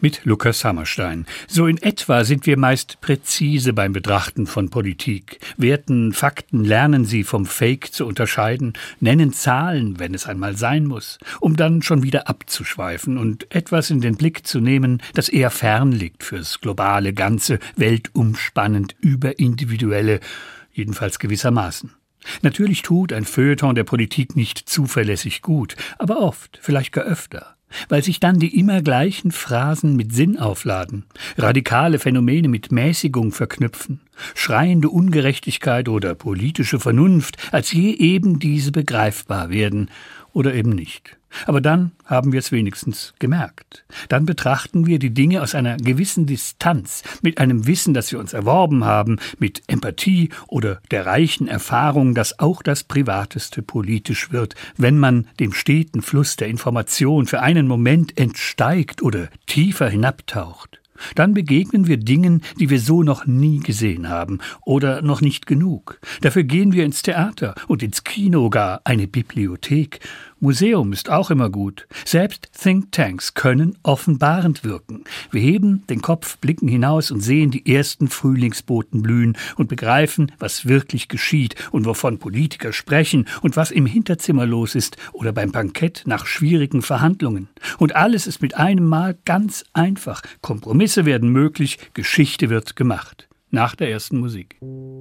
Mit Lukas Hammerstein. So in etwa sind wir meist präzise beim Betrachten von Politik. Werten, Fakten lernen sie vom Fake zu unterscheiden, nennen Zahlen, wenn es einmal sein muss, um dann schon wieder abzuschweifen und etwas in den Blick zu nehmen, das eher fern liegt fürs globale Ganze, weltumspannend, überindividuelle, jedenfalls gewissermaßen. Natürlich tut ein Feuilleton der Politik nicht zuverlässig gut, aber oft, vielleicht gar öfter. Weil sich dann die immer gleichen Phrasen mit Sinn aufladen, radikale Phänomene mit Mäßigung verknüpfen, schreiende Ungerechtigkeit oder politische Vernunft als je eben diese begreifbar werden oder eben nicht. Aber dann haben wir es wenigstens gemerkt. Dann betrachten wir die Dinge aus einer gewissen Distanz, mit einem Wissen, das wir uns erworben haben, mit Empathie oder der reichen Erfahrung, dass auch das Privateste politisch wird, wenn man dem steten Fluss der Information für einen Moment entsteigt oder tiefer hinabtaucht. Dann begegnen wir Dingen, die wir so noch nie gesehen haben oder noch nicht genug. Dafür gehen wir ins Theater und ins Kino, gar eine Bibliothek. Museum ist auch immer gut. Selbst Thinktanks können offenbarend wirken. Wir heben den Kopf, blicken hinaus und sehen die ersten Frühlingsboten blühen und begreifen, was wirklich geschieht und wovon Politiker sprechen und was im Hinterzimmer los ist oder beim Bankett nach schwierigen Verhandlungen. Und alles ist mit einem Mal ganz einfach. Kompromisse werden möglich, Geschichte wird gemacht. Nach der ersten Musik.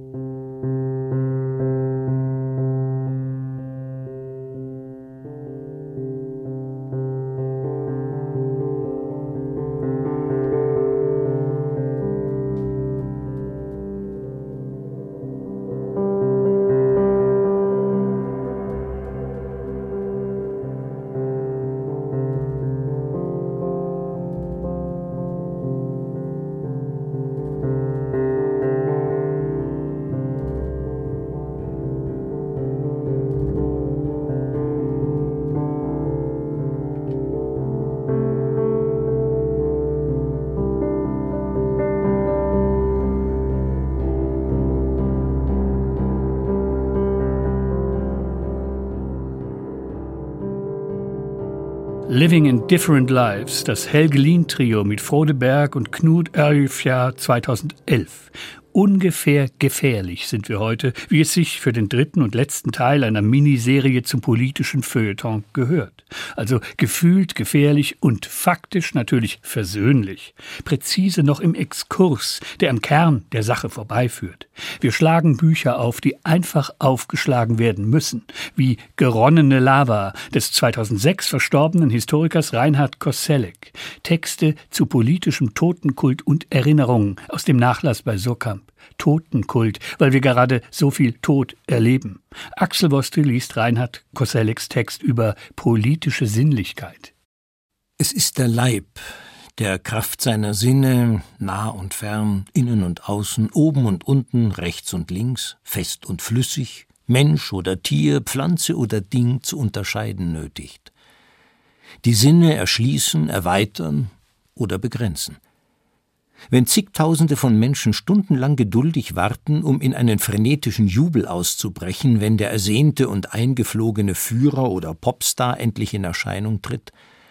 Living in Different Lives, das Helgelin-Trio mit Frode Berg und Knut Ørjefjær 2011. Ungefähr gefährlich sind wir heute, wie es sich für den dritten und letzten Teil einer Miniserie zum politischen Feuilleton gehört. Also gefühlt gefährlich und faktisch natürlich versöhnlich. Präzise noch im Exkurs, der am Kern der Sache vorbeiführt. Wir schlagen Bücher auf, die einfach aufgeschlagen werden müssen, wie Geronnene Lava des 2006 verstorbenen Historikers Reinhard Koselleck. Texte zu politischem Totenkult und Erinnerungen aus dem Nachlass bei Surkamp. Totenkult, weil wir gerade so viel Tod erleben. Axel Vostri liest Reinhard Kosellecks Text über politische Sinnlichkeit. Es ist der Leib, der Kraft seiner Sinne, nah und fern, innen und außen, oben und unten, rechts und links, fest und flüssig, Mensch oder Tier, Pflanze oder Ding zu unterscheiden nötigt. Die Sinne erschließen, erweitern oder begrenzen. Wenn zigtausende von Menschen stundenlang geduldig warten, um in einen frenetischen Jubel auszubrechen, wenn der ersehnte und eingeflogene Führer oder Popstar endlich in Erscheinung tritt,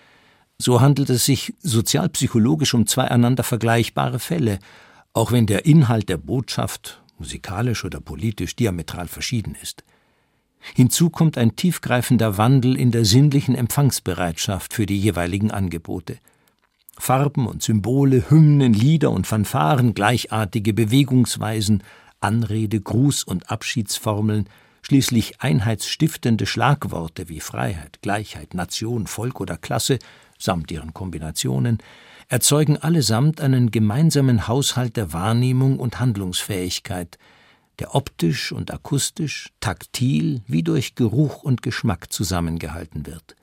so handelt es sich sozialpsychologisch um zwei einander vergleichbare Fälle, auch wenn der Inhalt der Botschaft, musikalisch oder politisch, diametral verschieden ist. Hinzu kommt ein tiefgreifender Wandel in der sinnlichen Empfangsbereitschaft für die jeweiligen Angebote. Farben und Symbole, Hymnen, Lieder und Fanfaren, gleichartige Bewegungsweisen, Anrede, Gruß- und Abschiedsformeln, schließlich einheitsstiftende Schlagworte wie Freiheit, Gleichheit, Nation, Volk oder Klasse, samt ihren Kombinationen, erzeugen allesamt einen gemeinsamen Haushalt der Wahrnehmung und Handlungsfähigkeit, der optisch und akustisch, taktil wie durch Geruch und Geschmack zusammengehalten wird.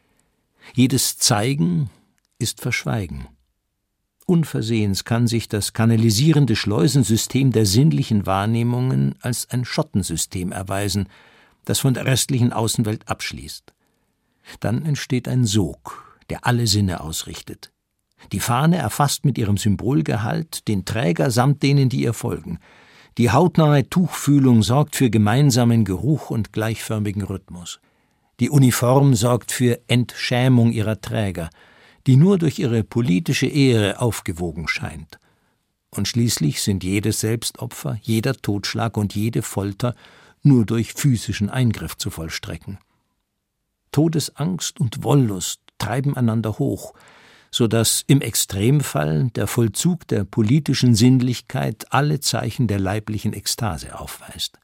Jedes Zeigen ist Verschweigen. Unversehens kann sich das kanalisierende Schleusensystem der sinnlichen Wahrnehmungen als ein Schottensystem erweisen, das von der restlichen Außenwelt abschließt. Dann entsteht ein Sog, der alle Sinne ausrichtet. Die Fahne erfasst mit ihrem Symbolgehalt den Träger samt denen, die ihr folgen. Die hautnahe Tuchfühlung sorgt für gemeinsamen Geruch und gleichförmigen Rhythmus. Die Uniform sorgt für Entschämung ihrer Träger. die nur durch ihre politische Ehre aufgewogen scheint. Und schließlich sind jedes Selbstopfer, jeder Totschlag und jede Folter nur durch physischen Eingriff zu vollstrecken. Todesangst und Wollust treiben einander hoch, so dass im Extremfall der Vollzug der politischen Sinnlichkeit alle Zeichen der leiblichen Ekstase aufweist.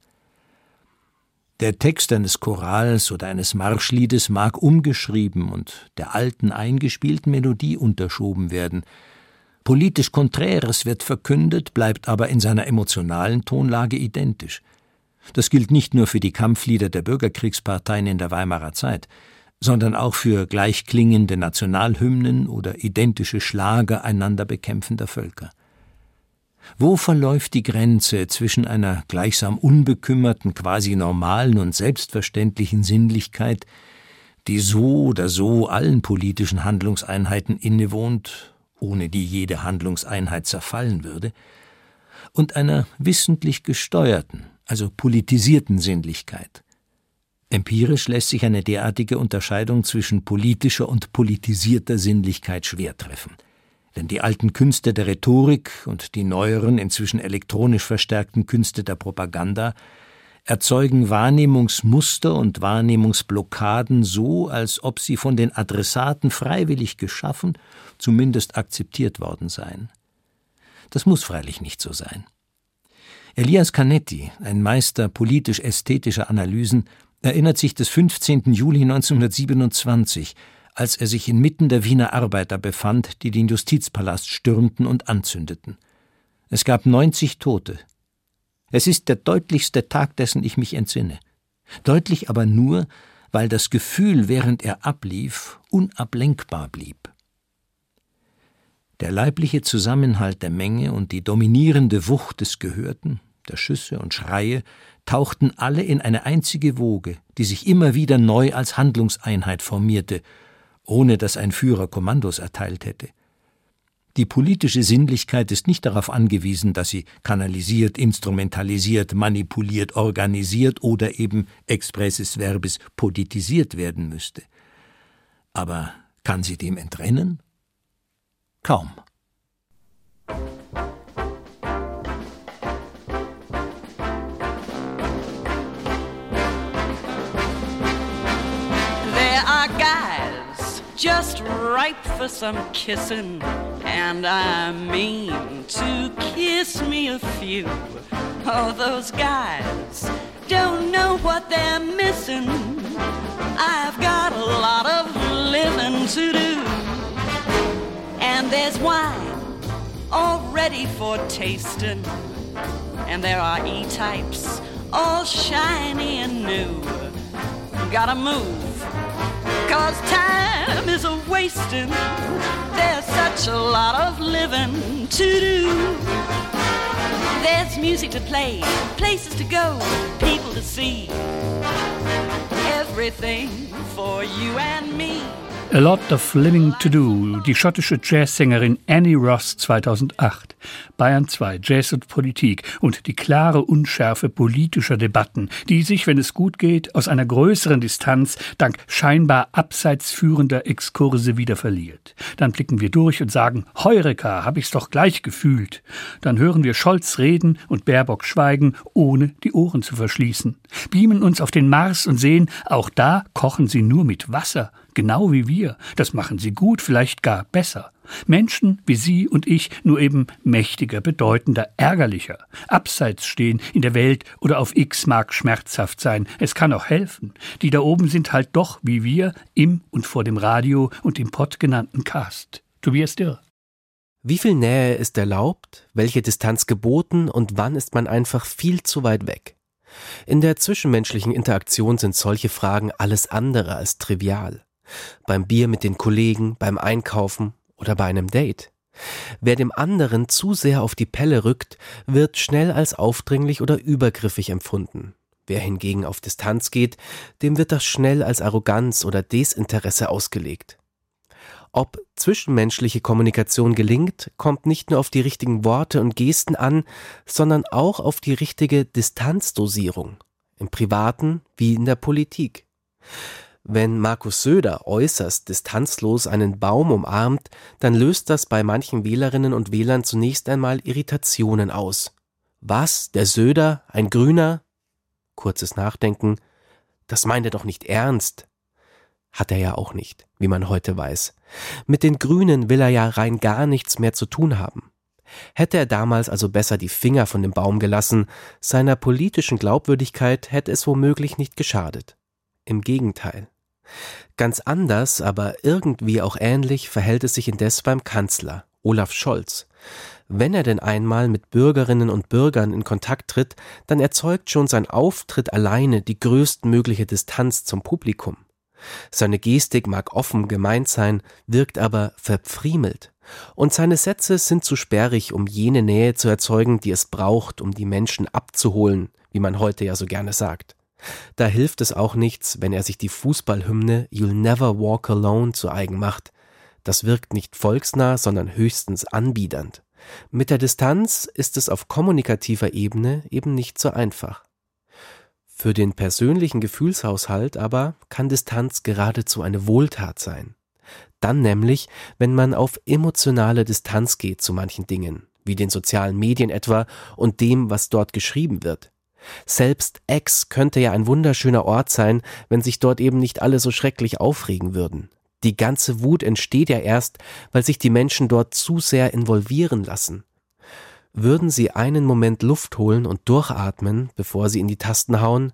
Der Text eines Chorals oder eines Marschliedes mag umgeschrieben und der alten eingespielten Melodie unterschoben werden. Politisch Konträres wird verkündet, bleibt aber in seiner emotionalen Tonlage identisch. Das gilt nicht nur für die Kampflieder der Bürgerkriegsparteien in der Weimarer Zeit, sondern auch für gleichklingende Nationalhymnen oder identische Schlager einander bekämpfender Völker. Wo verläuft die Grenze zwischen einer gleichsam unbekümmerten, quasi normalen und selbstverständlichen Sinnlichkeit, die so oder so allen politischen Handlungseinheiten innewohnt, ohne die jede Handlungseinheit zerfallen würde, und einer wissentlich gesteuerten, also politisierten Sinnlichkeit? Empirisch lässt sich eine derartige Unterscheidung zwischen politischer und politisierter Sinnlichkeit schwer treffen. Denn die alten Künste der Rhetorik und die neueren, inzwischen elektronisch verstärkten Künste der Propaganda erzeugen Wahrnehmungsmuster und Wahrnehmungsblockaden so, als ob sie von den Adressaten freiwillig geschaffen, zumindest akzeptiert worden seien. Das muss freilich nicht so sein. Elias Canetti, ein Meister politisch-ästhetischer Analysen, erinnert sich des 15. Juli 1927, als er sich inmitten der Wiener Arbeiter befand, die den Justizpalast stürmten und anzündeten. Es gab 90 Tote. Es ist der deutlichste Tag, dessen ich mich entsinne. Deutlich aber nur, weil das Gefühl, während er ablief, unablenkbar blieb. Der leibliche Zusammenhalt der Menge und die dominierende Wucht des Gehörten, der Schüsse und Schreie, tauchten alle in eine einzige Woge, die sich immer wieder neu als Handlungseinheit formierte, ohne dass ein Führer Kommandos erteilt hätte. Die politische Sinnlichkeit ist nicht darauf angewiesen, dass sie kanalisiert, instrumentalisiert, manipuliert, organisiert oder eben expressis verbis politisiert werden müsste. Aber kann sie dem entrennen? Kaum. There are guys just ripe for some kissing, and I mean to kiss me a few. Oh, those guys don't know what they're missing. I've got a lot of living to do. And there's wine all ready for tasting, and there are E-types all shiny and new. Gotta move, 'cause time is a-wasting. There's such a lot of living to do. There's music to play, places to go, people to see. Everything for you and me. A Lot of Living to Do, die schottische Jazzsängerin Annie Ross 2008. Bayern 2, Jazz und Politik und die klare Unschärfe politischer Debatten, die sich, wenn es gut geht, aus einer größeren Distanz dank scheinbar abseits führender Exkurse wieder verliert. Dann blicken wir durch und sagen, Heureka, hab ich's doch gleich gefühlt. Dann hören wir Scholz reden und Baerbock schweigen, ohne die Ohren zu verschließen. Beamen uns auf den Mars und sehen, auch da kochen sie nur mit Wasser. Genau wie wir. Das machen sie gut, vielleicht gar besser. Menschen wie Sie und ich, nur eben mächtiger, bedeutender, ärgerlicher. Abseits stehen in der Welt oder auf X mag schmerzhaft sein. Es kann auch helfen. Die da oben sind halt doch, wie wir, im und vor dem Radio und im Pott genannten Cast. Tobias Dirr. Wie viel Nähe ist erlaubt? Welche Distanz geboten? Und wann ist man einfach viel zu weit weg? In der zwischenmenschlichen Interaktion sind solche Fragen alles andere als trivial. Beim Bier mit den Kollegen, beim Einkaufen oder bei einem Date. Wer dem anderen zu sehr auf die Pelle rückt, wird schnell als aufdringlich oder übergriffig empfunden. Wer hingegen auf Distanz geht, dem wird das schnell als Arroganz oder Desinteresse ausgelegt. Ob zwischenmenschliche Kommunikation gelingt, kommt nicht nur auf die richtigen Worte und Gesten an, sondern auch auf die richtige Distanzdosierung, im Privaten wie in der Politik. Wenn Markus Söder äußerst distanzlos einen Baum umarmt, dann löst das bei manchen Wählerinnen und Wählern zunächst einmal Irritationen aus. Was, der Söder, ein Grüner? Kurzes Nachdenken. Das meint er doch nicht ernst. Hat er ja auch nicht, wie man heute weiß. Mit den Grünen will er ja rein gar nichts mehr zu tun haben. Hätte er damals also besser die Finger von dem Baum gelassen, seiner politischen Glaubwürdigkeit hätte es womöglich nicht geschadet. Im Gegenteil. Ganz anders, aber irgendwie auch ähnlich verhält es sich indes beim Kanzler, Olaf Scholz. Wenn er denn einmal mit Bürgerinnen und Bürgern in Kontakt tritt, dann erzeugt schon sein Auftritt alleine die größtmögliche Distanz zum Publikum. Seine Gestik mag offen gemeint sein, wirkt aber verpfriemelt. Und seine Sätze sind zu sperrig, um jene Nähe zu erzeugen, die es braucht, um die Menschen abzuholen, wie man heute ja so gerne sagt. Da hilft es auch nichts, wenn er sich die Fußballhymne You'll Never Walk Alone zu eigen macht. Das wirkt nicht volksnah, sondern höchstens anbiedernd. Mit der Distanz ist es auf kommunikativer Ebene eben nicht so einfach. Für den persönlichen Gefühlshaushalt aber kann Distanz geradezu eine Wohltat sein. Dann nämlich, wenn man auf emotionale Distanz geht zu manchen Dingen, wie den sozialen Medien etwa und dem, was dort geschrieben wird. Selbst X könnte ja ein wunderschöner Ort sein, wenn sich dort eben nicht alle so schrecklich aufregen würden. Die ganze Wut entsteht ja erst, weil sich die Menschen dort zu sehr involvieren lassen. Würden sie einen Moment Luft holen und durchatmen, bevor sie in die Tasten hauen?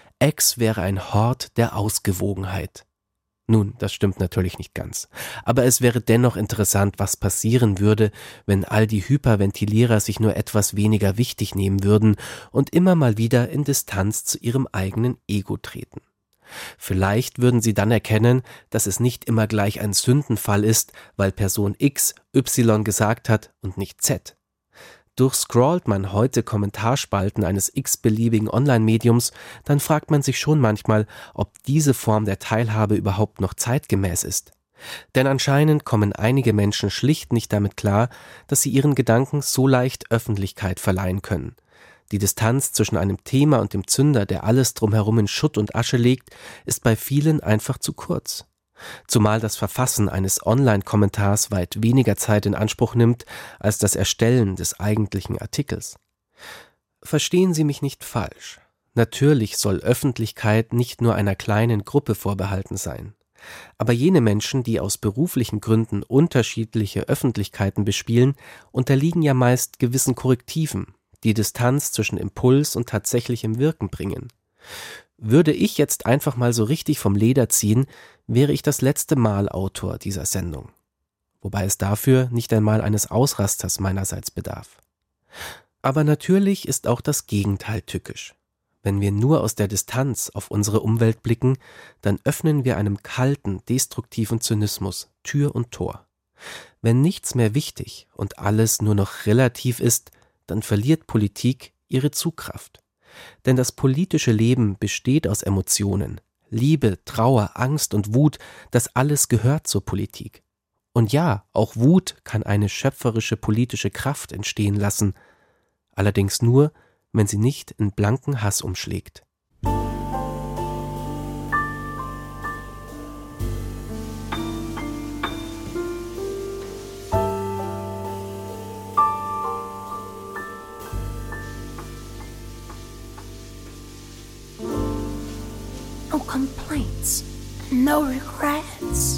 X wäre ein Hort der Ausgewogenheit. Nun, das stimmt natürlich nicht ganz. Aber es wäre dennoch interessant, was passieren würde, wenn all die Hyperventilierer sich nur etwas weniger wichtig nehmen würden und immer mal wieder in Distanz zu ihrem eigenen Ego treten. Vielleicht würden sie dann erkennen, dass es nicht immer gleich ein Sündenfall ist, weil Person X Y gesagt hat und nicht Z. Durchscrollt man heute Kommentarspalten eines x-beliebigen Online-Mediums, dann fragt man sich schon manchmal, ob diese Form der Teilhabe überhaupt noch zeitgemäß ist. Denn anscheinend kommen einige Menschen schlicht nicht damit klar, dass sie ihren Gedanken so leicht Öffentlichkeit verleihen können. Die Distanz zwischen einem Thema und dem Zünder, der alles drumherum in Schutt und Asche legt, ist bei vielen einfach zu kurz. Zumal das Verfassen eines Online-Kommentars weit weniger Zeit in Anspruch nimmt als das Erstellen des eigentlichen Artikels. Verstehen Sie mich nicht falsch. Natürlich soll Öffentlichkeit nicht nur einer kleinen Gruppe vorbehalten sein. Aber jene Menschen, die aus beruflichen Gründen unterschiedliche Öffentlichkeiten bespielen, unterliegen ja meist gewissen Korrektiven, die Distanz zwischen Impuls und tatsächlichem Wirken bringen. Würde ich jetzt einfach mal so richtig vom Leder ziehen, wäre ich das letzte Mal Autor dieser Sendung. Wobei es dafür nicht einmal eines Ausrasters meinerseits bedarf. Aber natürlich ist auch das Gegenteil tückisch. Wenn wir nur aus der Distanz auf unsere Umwelt blicken, dann öffnen wir einem kalten, destruktiven Zynismus Tür und Tor. Wenn nichts mehr wichtig und alles nur noch relativ ist, dann verliert Politik ihre Zugkraft. Denn das politische Leben besteht aus Emotionen. Liebe, Trauer, Angst und Wut, das alles gehört zur Politik. Und ja, auch Wut kann eine schöpferische politische Kraft entstehen lassen. Allerdings nur, wenn sie nicht in blanken Hass umschlägt. No complaints, no regrets.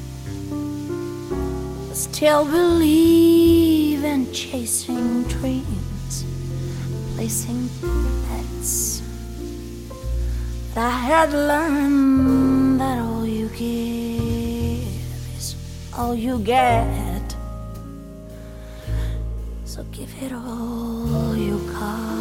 Still believe in chasing dreams, placing bets. But I had learned that all you give is all you get. So give it all you got.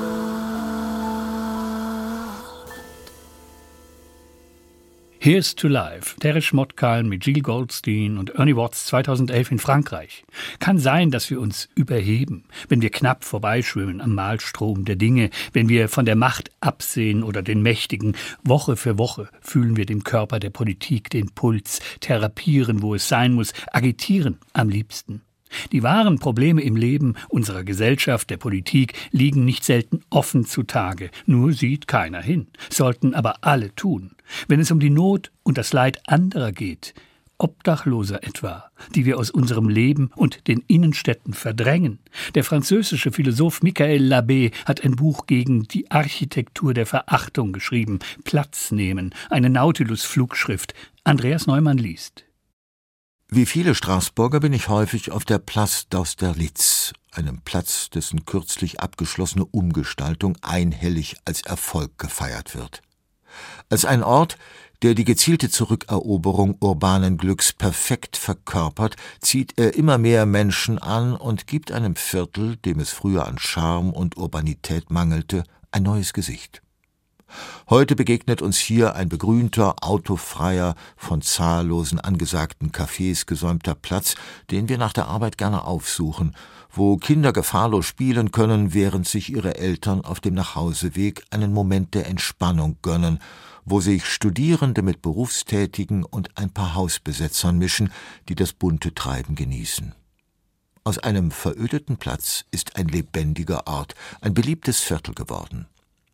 Here's to Life, Teresh Motkal mit Gilles Goldstein und Ernie Watts 2011 in Frankreich. Kann sein, dass wir uns überheben, wenn wir knapp vorbeischwimmen am Mahlstrom der Dinge, wenn wir von der Macht absehen oder den Mächtigen. Woche für Woche fühlen wir dem Körper der Politik den Puls, therapieren, wo es sein muss, agitieren am liebsten. Die wahren Probleme im Leben unserer Gesellschaft, der Politik, liegen nicht selten offen zutage. Nur sieht keiner hin, sollten aber alle tun. Wenn es um die Not und das Leid anderer geht, Obdachloser etwa, die wir aus unserem Leben und den Innenstädten verdrängen. Der französische Philosoph Michael Labbé hat ein Buch gegen die Architektur der Verachtung geschrieben, Platz nehmen, eine Nautilus-Flugschrift. Andreas Neumann liest. Wie viele Straßburger bin ich häufig auf der Place d'Austerlitz, einem Platz, dessen kürzlich abgeschlossene Umgestaltung einhellig als Erfolg gefeiert wird. Als ein Ort, der die gezielte Zurückeroberung urbanen Glücks perfekt verkörpert, zieht er immer mehr Menschen an und gibt einem Viertel, dem es früher an Charme und Urbanität mangelte, ein neues Gesicht. Heute begegnet uns hier ein begrünter, autofreier, von zahllosen angesagten Cafés gesäumter Platz, den wir nach der Arbeit gerne aufsuchen, wo Kinder gefahrlos spielen können, während sich ihre Eltern auf dem Nachhauseweg einen Moment der Entspannung gönnen, wo sich Studierende mit Berufstätigen und ein paar Hausbesetzern mischen, die das bunte Treiben genießen. Aus einem verödeten Platz ist ein lebendiger Ort, ein beliebtes Viertel geworden.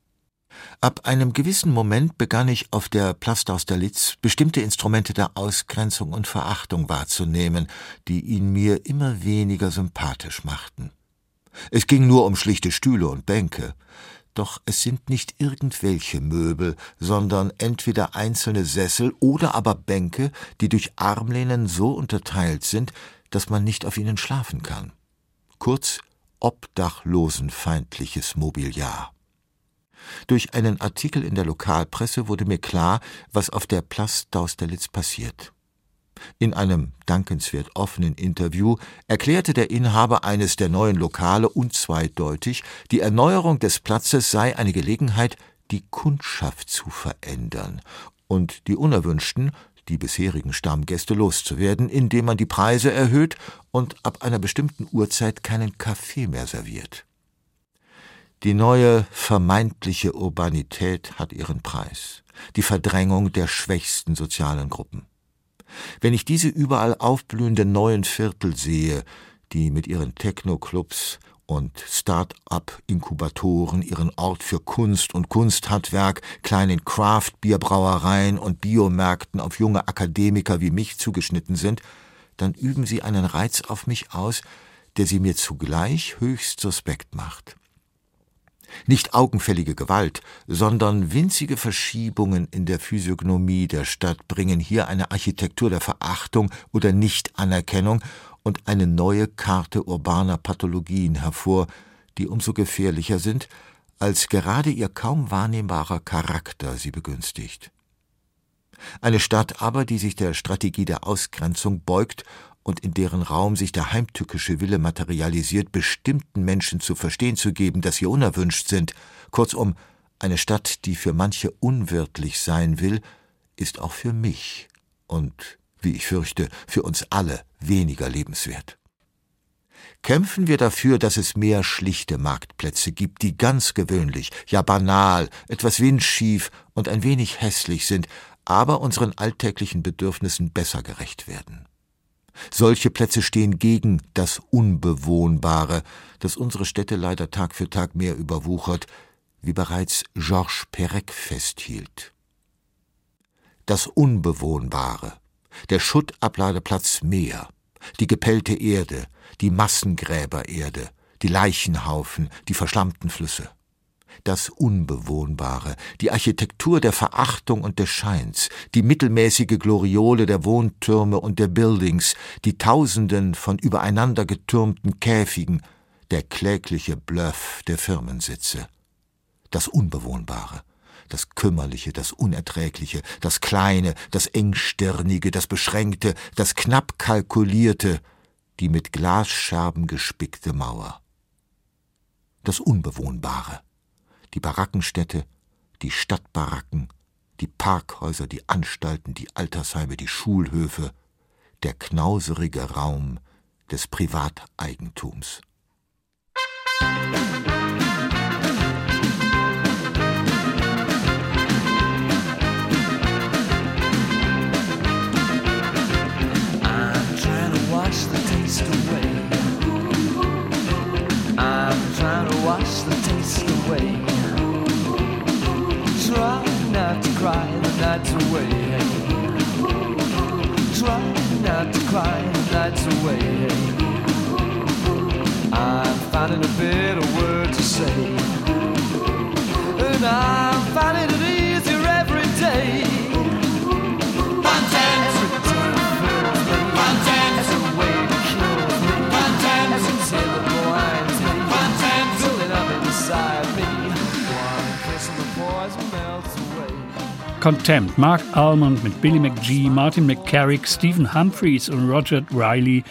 Ab einem gewissen Moment begann ich auf der Place d'Austerlitz bestimmte Instrumente der Ausgrenzung und Verachtung wahrzunehmen, die ihn mir immer weniger sympathisch machten. Es ging nur um schlichte Stühle und Bänke, doch es sind nicht irgendwelche Möbel, sondern entweder einzelne Sessel oder aber Bänke, die durch Armlehnen so unterteilt sind, dass man nicht auf ihnen schlafen kann. Kurz, obdachlosenfeindliches Mobiliar. Durch einen Artikel in der Lokalpresse wurde mir klar, was auf der Place d'Austerlitz passiert. In einem dankenswert offenen Interview erklärte der Inhaber eines der neuen Lokale unzweideutig, die Erneuerung des Platzes sei eine Gelegenheit, die Kundschaft zu verändern und die unerwünschten, die bisherigen Stammgäste loszuwerden, indem man die Preise erhöht und ab einer bestimmten Uhrzeit keinen Kaffee mehr serviert. Die neue, vermeintliche Urbanität hat ihren Preis, die Verdrängung der schwächsten sozialen Gruppen. Wenn ich diese überall aufblühenden neuen Viertel sehe, die mit ihren Techno-Clubs und Start-up-Inkubatoren ihren Ort für Kunst und Kunsthandwerk, kleinen Craft-Bierbrauereien und Biomärkten auf junge Akademiker wie mich zugeschnitten sind, dann üben sie einen Reiz auf mich aus, der sie mir zugleich höchst suspekt macht. Nicht augenfällige Gewalt, sondern winzige Verschiebungen in der Physiognomie der Stadt bringen hier eine Architektur der Verachtung oder Nichtanerkennung und eine neue Karte urbaner Pathologien hervor, die umso gefährlicher sind, als gerade ihr kaum wahrnehmbarer Charakter sie begünstigt. Eine Stadt aber, die sich der Strategie der Ausgrenzung beugt und in deren Raum sich der heimtückische Wille materialisiert, bestimmten Menschen zu verstehen zu geben, dass sie unerwünscht sind. Kurzum, eine Stadt, die für manche unwirtlich sein will, ist auch für mich und, wie ich fürchte, für uns alle weniger lebenswert. Kämpfen wir dafür, dass es mehr schlichte Marktplätze gibt, die ganz gewöhnlich, ja banal, etwas windschief und ein wenig hässlich sind, aber unseren alltäglichen Bedürfnissen besser gerecht werden. Solche Plätze stehen gegen das Unbewohnbare, das unsere Städte leider Tag für Tag mehr überwuchert, wie bereits Georges Perec festhielt. Das Unbewohnbare, der Schuttabladeplatz Meer, die gepellte Erde, die Massengräbererde, die Leichenhaufen, die verschlammten Flüsse. Das Unbewohnbare, die Architektur der Verachtung und des Scheins, die mittelmäßige Gloriole der Wohntürme und der Buildings, die Tausenden von übereinander getürmten Käfigen, der klägliche Bluff der Firmensitze. Das Unbewohnbare, das Kümmerliche, das Unerträgliche, das Kleine, das Engstirnige, das Beschränkte, das knapp Kalkulierte, die mit Glasscherben gespickte Mauer. Das Unbewohnbare, die Barackenstädte, die Stadtbaracken, die Parkhäuser, die Anstalten, die Altersheime, die Schulhöfe, der knauserige Raum des Privateigentums. I'm trying to wash the taste away. finding a better word to say. And I'm finding it easier every day. Content. Content. As a way to kill me. Content. As a tale that blinds me. Content. Building up inside me. One kiss and the poison melts away. Contempt, Mark Almond mit Billy McGee, Martin McCarrick, Stephen Humphreys und Roger Riley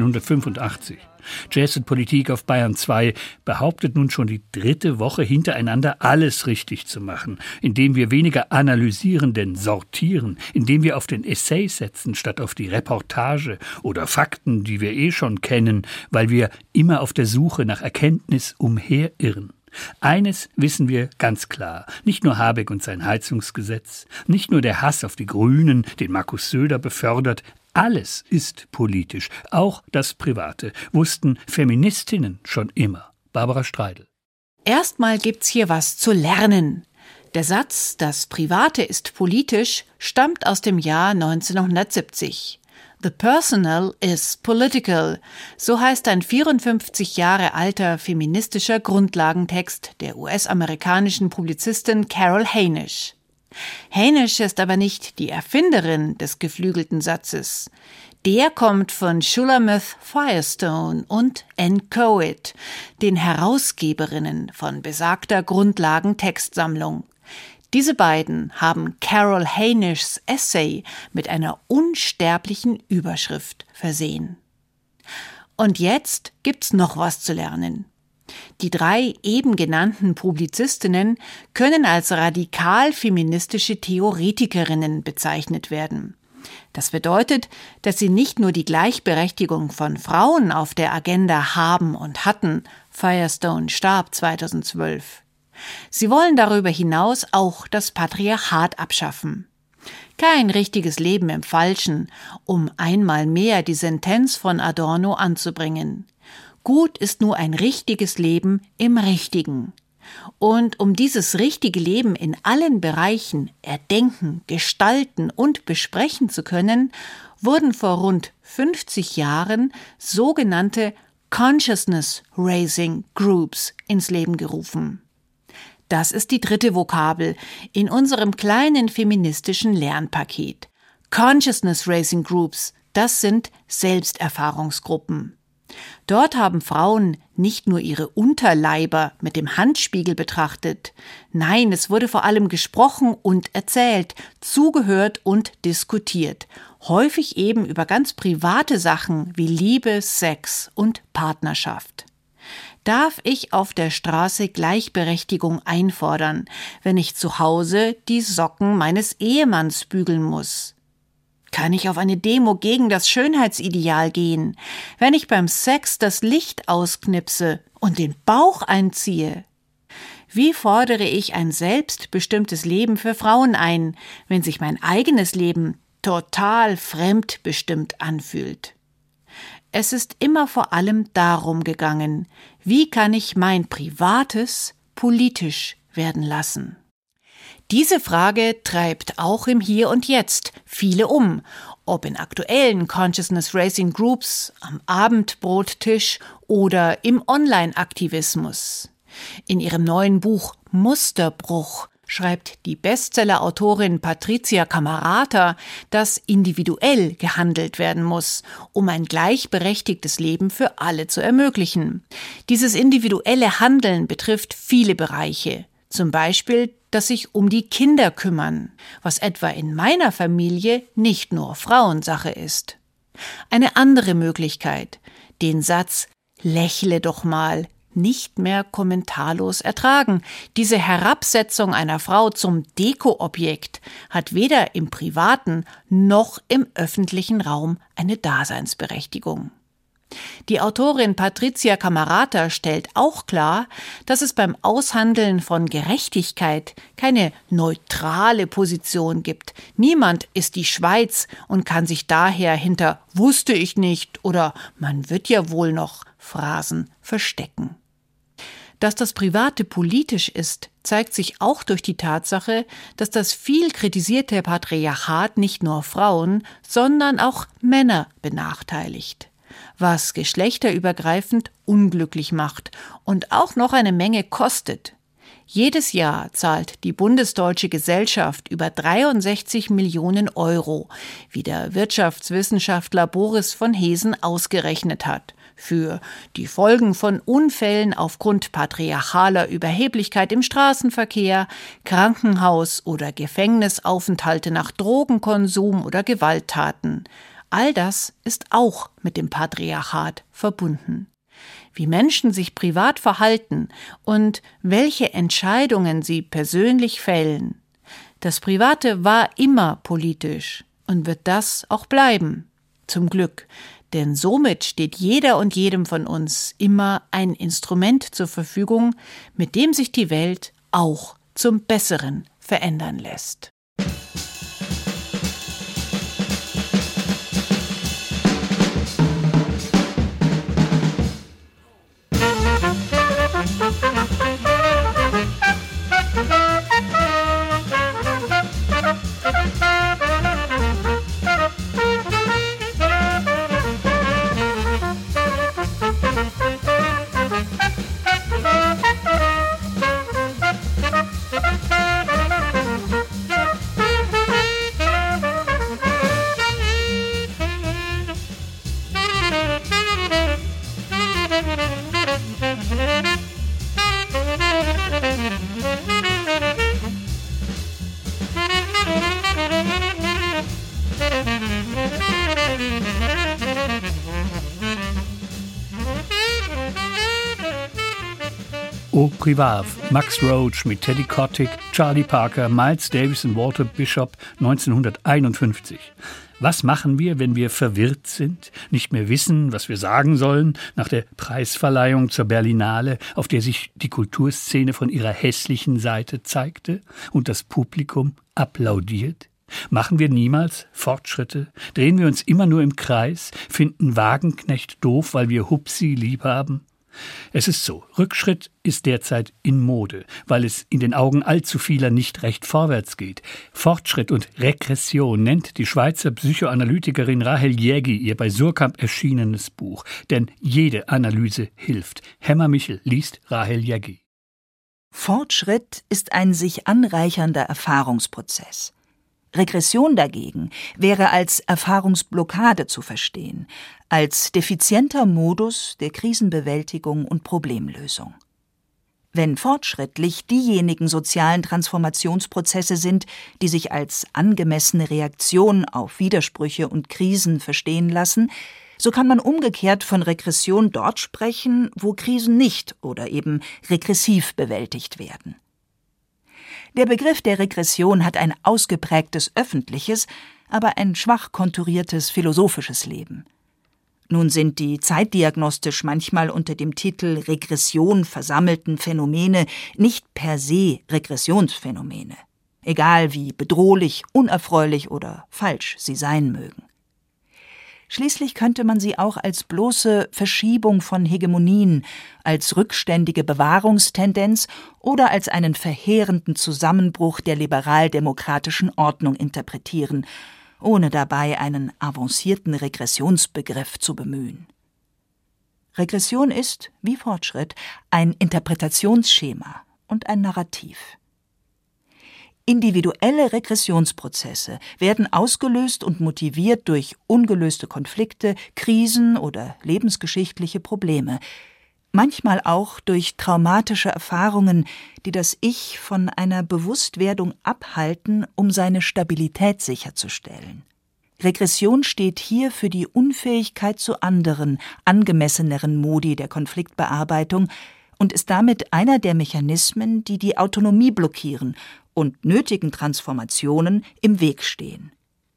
1985. Jazz und Politik auf Bayern 2 behauptet nun schon die 3. Woche hintereinander, alles richtig zu machen, indem wir weniger analysieren, denn sortieren, indem wir auf den Essay setzen, statt auf die Reportage oder Fakten, die wir eh schon kennen, weil wir immer auf der Suche nach Erkenntnis umherirren. Eines wissen wir ganz klar, nicht nur Habeck und sein Heizungsgesetz, nicht nur der Hass auf die Grünen, den Markus Söder befördert, alles ist politisch, auch das Private, wussten Feministinnen schon immer. Barbara Streidel. Erstmal gibt's hier was zu lernen. Der Satz, das Private ist politisch, stammt aus dem Jahr 1970. The personal is political, so heißt ein 54 Jahre alter feministischer Grundlagentext der US-amerikanischen Publizistin Carol Hainish. Hainish ist aber nicht die Erfinderin des geflügelten Satzes. Der kommt von Shulamith Firestone und Ann Coet, den Herausgeberinnen von besagter Grundlagentextsammlung. Diese beiden haben Carol Hainishs Essay mit einer unsterblichen Überschrift versehen. Und jetzt gibt's noch was zu lernen. Die 3 eben genannten Publizistinnen können als radikal-feministische Theoretikerinnen bezeichnet werden. Das bedeutet, dass sie nicht nur die Gleichberechtigung von Frauen auf der Agenda haben und hatten, Firestone starb 2012. Sie wollen darüber hinaus auch das Patriarchat abschaffen. Kein richtiges Leben im Falschen, um einmal mehr die Sentenz von Adorno anzubringen. Gut ist nur ein richtiges Leben im Richtigen. Und um dieses richtige Leben in allen Bereichen erdenken, gestalten und besprechen zu können, wurden vor rund 50 Jahren sogenannte Consciousness Raising Groups ins Leben gerufen. Das ist die 3. Vokabel in unserem kleinen feministischen Lernpaket. Consciousness Raising Groups, das sind Selbsterfahrungsgruppen. Dort haben Frauen nicht nur ihre Unterleiber mit dem Handspiegel betrachtet. Nein, es wurde vor allem gesprochen und erzählt, zugehört und diskutiert. Häufig eben über ganz private Sachen wie Liebe, Sex und Partnerschaft. Darf ich auf der Straße Gleichberechtigung einfordern, wenn ich zu Hause die Socken meines Ehemanns bügeln muss? Kann ich auf eine Demo gegen das Schönheitsideal gehen, wenn ich beim Sex das Licht ausknipse und den Bauch einziehe? Wie fordere ich ein selbstbestimmtes Leben für Frauen ein, wenn sich mein eigenes Leben total fremdbestimmt anfühlt? Es ist immer vor allem darum gegangen, wie kann ich mein Privates politisch werden lassen? Diese Frage treibt auch im Hier und Jetzt viele um, ob in aktuellen Consciousness Raising Groups, am Abendbrottisch oder im Online-Aktivismus. In ihrem neuen Buch Musterbruch schreibt die Bestseller-Autorin Patricia Camerata, dass individuell gehandelt werden muss, um ein gleichberechtigtes Leben für alle zu ermöglichen. Dieses individuelle Handeln betrifft viele Bereiche, zum Beispiel das sich um die Kinder kümmern, was etwa in meiner Familie nicht nur Frauensache ist. Eine andere Möglichkeit, den Satz »Lächle doch mal« nicht mehr kommentarlos ertragen. Diese Herabsetzung einer Frau zum Dekoobjekt hat weder im privaten noch im öffentlichen Raum eine Daseinsberechtigung. Die Autorin Patricia Camerata stellt auch klar, dass es beim Aushandeln von Gerechtigkeit keine neutrale Position gibt. Niemand ist die Schweiz und kann sich daher hinter »wusste ich nicht« oder »man wird ja wohl noch« Phrasen verstecken. Dass das Private politisch ist, zeigt sich auch durch die Tatsache, dass das viel kritisierte Patriarchat nicht nur Frauen, sondern auch Männer benachteiligt. was geschlechterübergreifend unglücklich macht und auch noch eine Menge kostet. Jedes Jahr zahlt die Bundesdeutsche Gesellschaft über 63 Millionen Euro, wie der Wirtschaftswissenschaftler Boris von Hesen ausgerechnet hat, für die Folgen von Unfällen aufgrund patriarchaler Überheblichkeit im Straßenverkehr, Krankenhaus- oder Gefängnisaufenthalte nach Drogenkonsum oder Gewalttaten. All das ist auch mit dem Patriarchat verbunden. Wie Menschen sich privat verhalten und welche Entscheidungen sie persönlich fällen. Das Private war immer politisch und wird das auch bleiben. Zum Glück, denn somit steht jeder und jedem von uns immer ein Instrument zur Verfügung, mit dem sich die Welt auch zum Besseren verändern lässt. Au Privav, Max Roach mit Teddy Kotick, Charlie Parker, Miles Davis und Walter Bishop 1951. Was machen wir, wenn wir verwirrt sind, nicht mehr wissen, was wir sagen sollen, nach der Preisverleihung zur Berlinale, auf der sich die Kulturszene von ihrer hässlichen Seite zeigte und das Publikum applaudiert? Machen wir niemals Fortschritte? Drehen wir uns immer nur im Kreis? Finden Wagenknecht doof, weil wir Hupsi lieb haben? Es ist so, Rückschritt ist derzeit in Mode, weil es in den Augen allzu vieler nicht recht vorwärts geht. Fortschritt und Regression nennt die Schweizer Psychoanalytikerin Rahel Jägi ihr bei Surkamp erschienenes Buch. Denn jede Analyse hilft. Hemmer Michel liest Rahel Jägi. Fortschritt ist ein sich anreichernder Erfahrungsprozess. Regression dagegen wäre als Erfahrungsblockade zu verstehen, als defizienter Modus der Krisenbewältigung und Problemlösung. Wenn fortschrittlich diejenigen sozialen Transformationsprozesse sind, die sich als angemessene Reaktion auf Widersprüche und Krisen verstehen lassen, so kann man umgekehrt von Regression dort sprechen, wo Krisen nicht oder eben regressiv bewältigt werden. Der Begriff der Regression hat ein ausgeprägtes öffentliches, aber ein schwach konturiertes philosophisches Leben. Nun sind die zeitdiagnostisch manchmal unter dem Titel Regression versammelten Phänomene nicht per se Regressionsphänomene, egal wie bedrohlich, unerfreulich oder falsch sie sein mögen. Schließlich könnte man sie auch als bloße Verschiebung von Hegemonien, als rückständige Bewahrungstendenz oder als einen verheerenden Zusammenbruch der liberal-demokratischen Ordnung interpretieren, ohne dabei einen avancierten Regressionsbegriff zu bemühen. Regression ist, wie Fortschritt, ein Interpretationsschema und ein Narrativ. Individuelle Regressionsprozesse werden ausgelöst und motiviert durch ungelöste Konflikte, Krisen oder lebensgeschichtliche Probleme, manchmal auch durch traumatische Erfahrungen, die das Ich von einer Bewusstwerdung abhalten, um seine Stabilität sicherzustellen. Regression steht hier für die Unfähigkeit zu anderen, angemesseneren Modi der Konfliktbearbeitung und ist damit einer der Mechanismen, die die Autonomie blockieren und nötigen Transformationen im Weg stehen.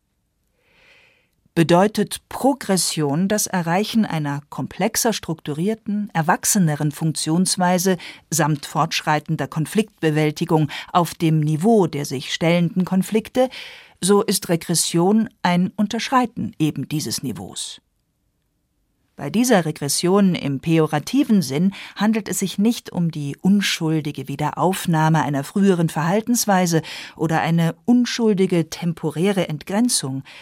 Bedeutet Progression das Erreichen einer komplexer strukturierten, erwachseneren Funktionsweise samt fortschreitender Konfliktbewältigung auf dem Niveau der sich stellenden Konflikte, so ist Regression ein Unterschreiten eben dieses Niveaus. Bei dieser Regression im pejorativen Sinn handelt es sich nicht um die unschuldige Wiederaufnahme einer früheren Verhaltensweise oder eine unschuldige temporäre Entgrenzung,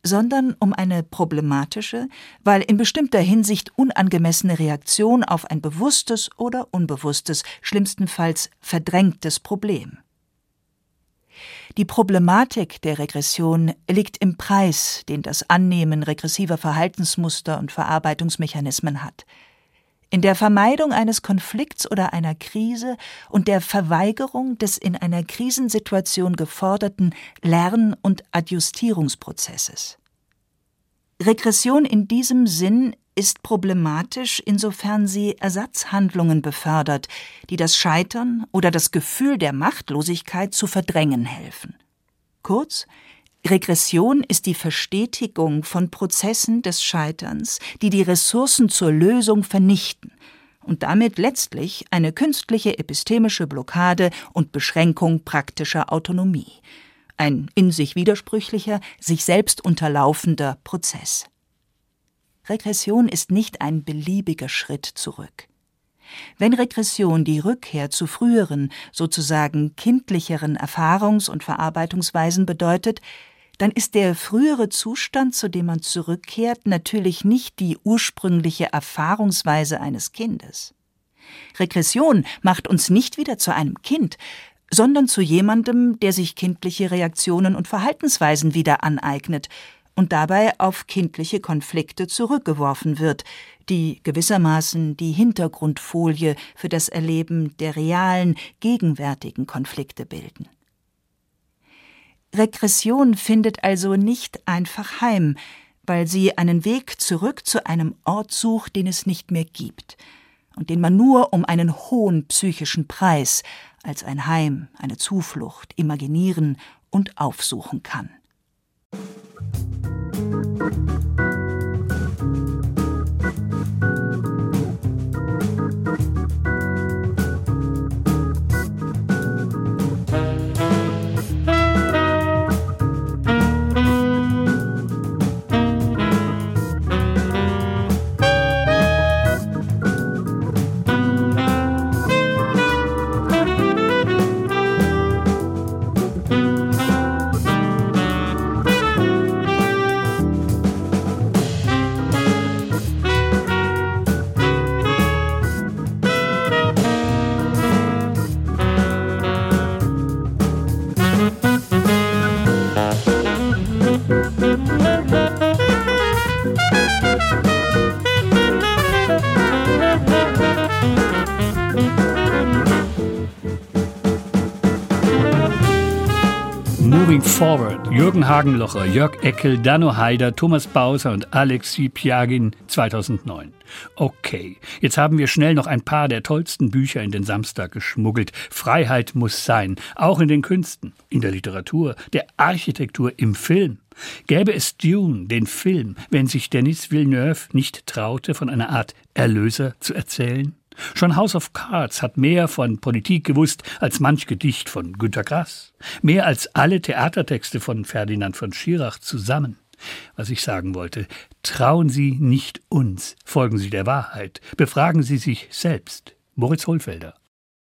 sondern um eine problematische, weil in bestimmter Hinsicht unangemessene Reaktion auf ein bewusstes oder unbewusstes, schlimmstenfalls verdrängtes Problem. Die Problematik der Regression liegt im Preis, den das Annehmen regressiver Verhaltensmuster und Verarbeitungsmechanismen hat. In der Vermeidung eines Konflikts oder einer Krise und der Verweigerung des in einer Krisensituation geforderten Lern- und Adjustierungsprozesses. Regression in diesem Sinn ist problematisch, insofern sie Ersatzhandlungen befördert, die das Scheitern oder das Gefühl der Machtlosigkeit zu verdrängen helfen. Kurz, Regression ist die Verstetigung von Prozessen des Scheiterns, die die Ressourcen zur Lösung vernichten und damit letztlich eine künstliche epistemische Blockade und Beschränkung praktischer Autonomie. Ein in sich widersprüchlicher, sich selbst unterlaufender Prozess. Regression ist nicht ein beliebiger Schritt zurück. Wenn Regression die Rückkehr zu früheren, sozusagen kindlicheren Erfahrungs- und Verarbeitungsweisen bedeutet, dann ist der frühere Zustand, zu dem man zurückkehrt, natürlich nicht die ursprüngliche Erfahrungsweise eines Kindes. Regression macht uns nicht wieder zu einem Kind, sondern zu jemandem, der sich kindliche Reaktionen und Verhaltensweisen wieder aneignet und dabei auf kindliche Konflikte zurückgeworfen wird, die gewissermaßen die Hintergrundfolie für das Erleben der realen, gegenwärtigen Konflikte bilden. Regression findet also nicht einfach heim, weil sie einen Weg zurück zu einem Ort sucht, den es nicht mehr gibt und den man nur um einen hohen psychischen Preis als ein Heim, eine Zuflucht imaginieren und aufsuchen kann. Moving Forward, Jürgen Hagenlocher, Jörg Eckel, Danno Haider, Thomas Bauser und Alexei Pjagin 2009. Okay, jetzt haben wir schnell noch ein paar der tollsten Bücher in den Samstag geschmuggelt. Freiheit muss sein, auch in den Künsten, in der Literatur, der Architektur, im Film. Gäbe es Dune, den Film, wenn sich Denis Villeneuve nicht traute, von einer Art Erlöser zu erzählen? Schon House of Cards hat mehr von Politik gewusst als manch Gedicht von Günter Grass. Mehr als alle Theatertexte von Ferdinand von Schirach zusammen. Was ich sagen wollte, trauen Sie nicht uns, folgen Sie der Wahrheit, befragen Sie sich selbst. Moritz Hohlfelder.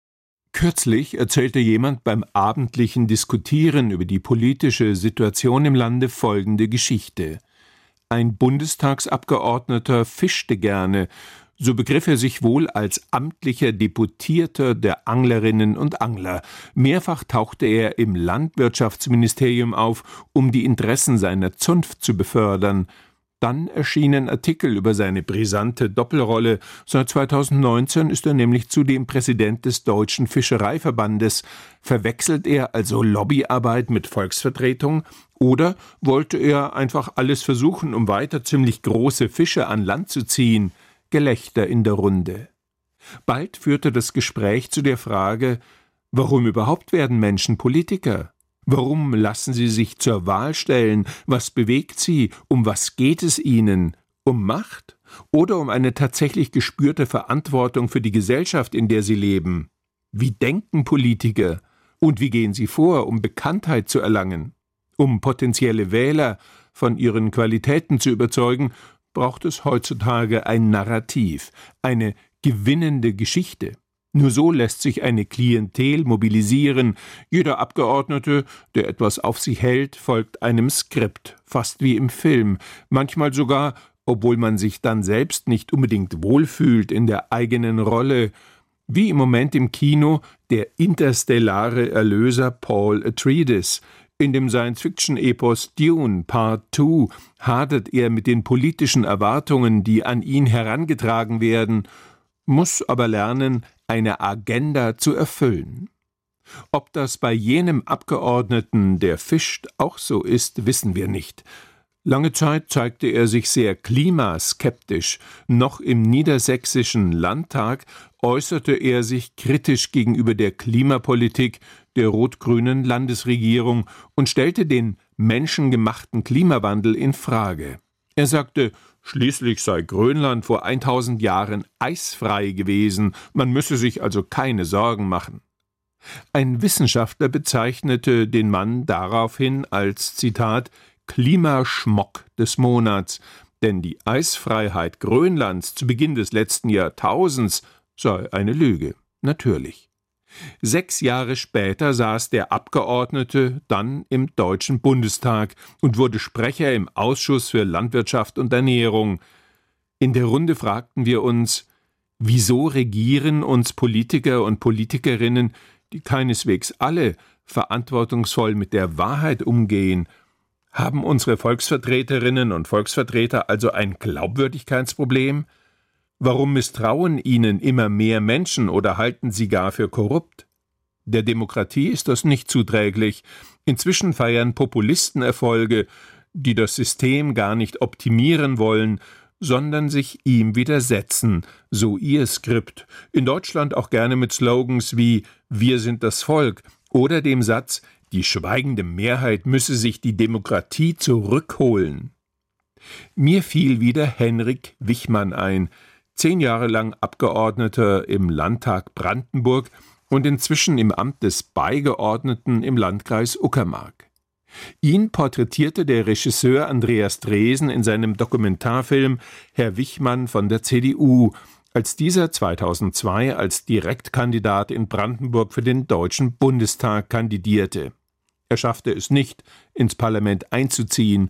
Kürzlich erzählte jemand beim abendlichen Diskutieren über die politische Situation im Lande folgende Geschichte. Ein Bundestagsabgeordneter fischte gerne, so begriff er sich wohl als amtlicher Deputierter der Anglerinnen und Angler. Mehrfach tauchte er im Landwirtschaftsministerium auf, um die Interessen seiner Zunft zu befördern. Dann erschienen Artikel über seine brisante Doppelrolle. Seit 2019 ist er nämlich zudem Präsident des Deutschen Fischereiverbandes. Verwechselt er also Lobbyarbeit mit Volksvertretung? Oder wollte er einfach alles versuchen, um weiter ziemlich große Fische an Land zu ziehen? Gelächter in der Runde. Bald führte das Gespräch zu der Frage, warum überhaupt werden Menschen Politiker? Warum lassen sie sich zur Wahl stellen? Was bewegt sie? Um was geht es ihnen? Um Macht? Oder um eine tatsächlich gespürte Verantwortung für die Gesellschaft, in der sie leben? Wie denken Politiker? Und wie gehen sie vor, um Bekanntheit zu erlangen? Um potenzielle Wähler von ihren Qualitäten zu überzeugen, braucht es heutzutage ein Narrativ, eine gewinnende Geschichte. Nur so lässt sich eine Klientel mobilisieren. Jeder Abgeordnete, der etwas auf sich hält, folgt einem Skript, fast wie im Film, manchmal sogar, obwohl man sich dann selbst nicht unbedingt wohlfühlt in der eigenen Rolle, wie im Moment im Kino der interstellare Erlöser Paul Atreides. In dem Science-Fiction-Epos Dune Part 2 hadert er mit den politischen Erwartungen, die an ihn herangetragen werden, muss aber lernen, eine Agenda zu erfüllen. Ob das bei jenem Abgeordneten, der fischt, auch so ist, wissen wir nicht. Lange Zeit zeigte er sich sehr klimaskeptisch. Noch im niedersächsischen Landtag äußerte er sich kritisch gegenüber der Klimapolitik der rot-grünen Landesregierung und stellte den menschengemachten Klimawandel in Frage. Er sagte, schließlich sei Grönland vor 1000 Jahren eisfrei gewesen, man müsse sich also keine Sorgen machen. Ein Wissenschaftler bezeichnete den Mann daraufhin als, Zitat, Klimaschmock des Monats, denn die Eisfreiheit Grönlands zu Beginn des letzten Jahrtausends sei eine Lüge, natürlich. 6 Jahre später saß der Abgeordnete dann im Deutschen Bundestag und wurde Sprecher im Ausschuss für Landwirtschaft und Ernährung. In der Runde fragten wir uns, wieso regieren uns Politiker und Politikerinnen, die keineswegs alle verantwortungsvoll mit der Wahrheit umgehen? Haben unsere Volksvertreterinnen und Volksvertreter also ein Glaubwürdigkeitsproblem? Warum misstrauen ihnen immer mehr Menschen oder halten sie gar für korrupt? Der Demokratie ist das nicht zuträglich. Inzwischen feiern Populisten Erfolge, die das System gar nicht optimieren wollen, sondern sich ihm widersetzen, so ihr Skript. In Deutschland auch gerne mit Slogans wie »Wir sind das Volk« oder dem Satz »Die schweigende Mehrheit müsse sich die Demokratie zurückholen«. Mir fiel wieder Henrik Wichmann ein, 10 Jahre lang Abgeordneter im Landtag Brandenburg und inzwischen im Amt des Beigeordneten im Landkreis Uckermark. Ihn porträtierte der Regisseur Andreas Dresen in seinem Dokumentarfilm »Herr Wichmann von der CDU«, als dieser 2002 als Direktkandidat in Brandenburg für den Deutschen Bundestag kandidierte. Er schaffte es nicht, ins Parlament einzuziehen.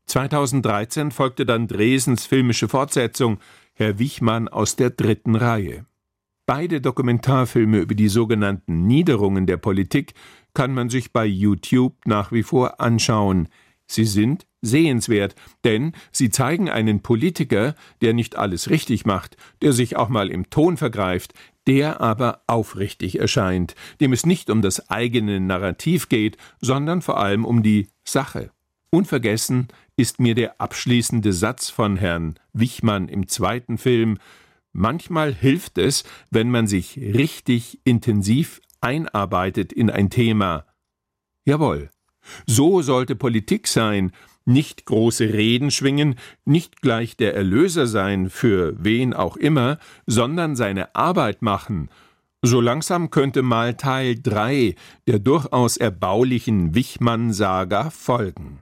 2013 folgte dann Dresens filmische Fortsetzung »Herr Wichmann aus der 3. Reihe«. Beide Dokumentarfilme über die sogenannten Niederungen der Politik kann man sich bei YouTube nach wie vor anschauen. Sie sind sehenswert, denn sie zeigen einen Politiker, der nicht alles richtig macht, der sich auch mal im Ton vergreift, der aber aufrichtig erscheint, dem es nicht um das eigene Narrativ geht, sondern vor allem um die Sache. Unvergessen ist mir der abschließende Satz von Herrn Wichmann im 2. Film: Manchmal hilft es, wenn man sich richtig intensiv einarbeitet in ein Thema. Jawohl, so sollte Politik sein, nicht große Reden schwingen, nicht gleich der Erlöser sein, für wen auch immer, sondern seine Arbeit machen. So langsam könnte mal Teil 3 der durchaus erbaulichen Wichmann-Saga folgen.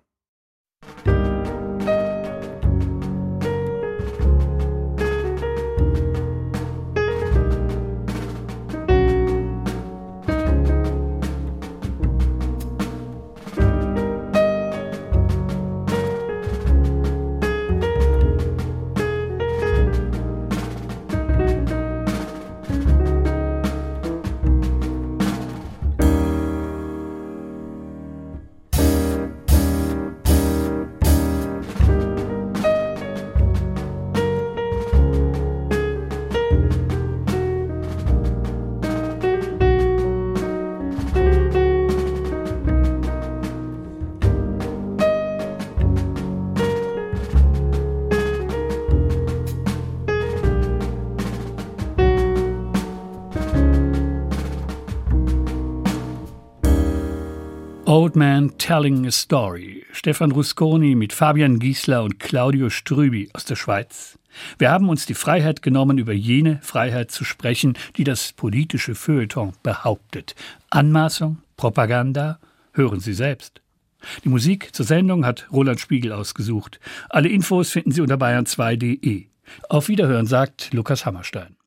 Old Man Telling a Story. Stefan Rusconi mit Fabian Giesler und Claudio Strüby aus der Schweiz. Wir haben uns die Freiheit genommen, über jene Freiheit zu sprechen, die das politische Feuilleton behauptet. Anmaßung, Propaganda, hören Sie selbst. Die Musik zur Sendung hat Roland Spiegel ausgesucht. Alle Infos finden Sie unter bayern2.de. Auf Wiederhören, sagt Lukas Hammerstein.